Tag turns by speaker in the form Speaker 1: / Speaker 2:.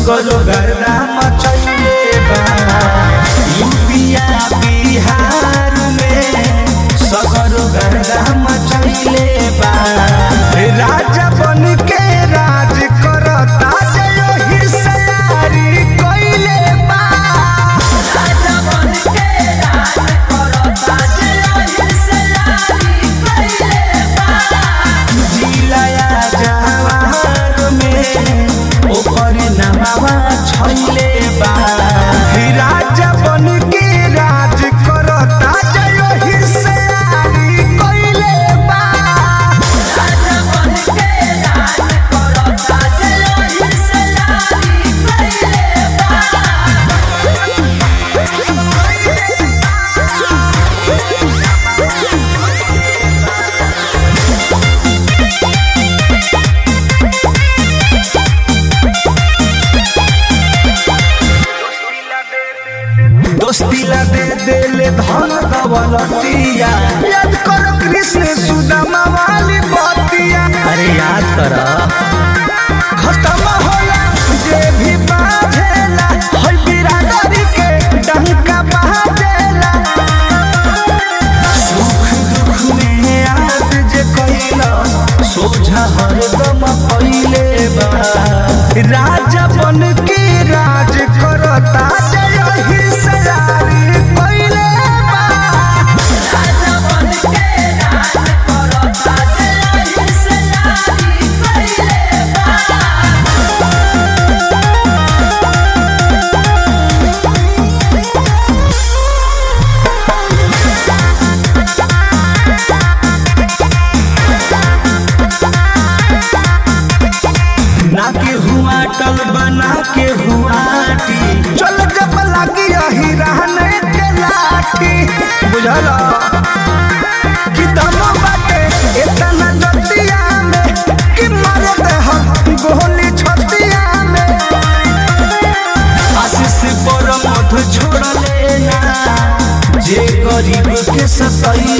Speaker 1: सगरो गर्दा मचैले बा यूपिया बिहार में सगरो गर्दा मचैले बा राजा बन के राज करता जयो हिस्सारी कइले बा
Speaker 2: राजा बन के राज करता जयो हिस्सारी कइले बा
Speaker 1: जिलाया जवार में ओकर नामवा छैले बा राजा बन के राज करता जयो हिस्सारी कइले बा
Speaker 2: राजा बन के राज करता जयो हिस्सारी कइले बा
Speaker 1: दोस्तीला दे देले धन दौलतिया याद करो कृष्ण सुदामा वाली बतिया अरे याद करो खत्म होला जे भी बाझेला होई बिरादरी के डंका बाजेला सुख दुख में याद जे कइला सोझा हरदम पइले बा राजा बन के राज करता जय हिस्सारी कइले बा
Speaker 2: राजा बन के राज करता जयो हिस्सारी कइले बा
Speaker 1: ना के हुआ टल बना के हुआ टी चल जब लगी यही रहने के लाठी बुझल कि दम बाटे इतना जतिया में कि मारे दे हम गोली छतिया में आशीष पर मध छोड़ लेना जे गरीब के सतई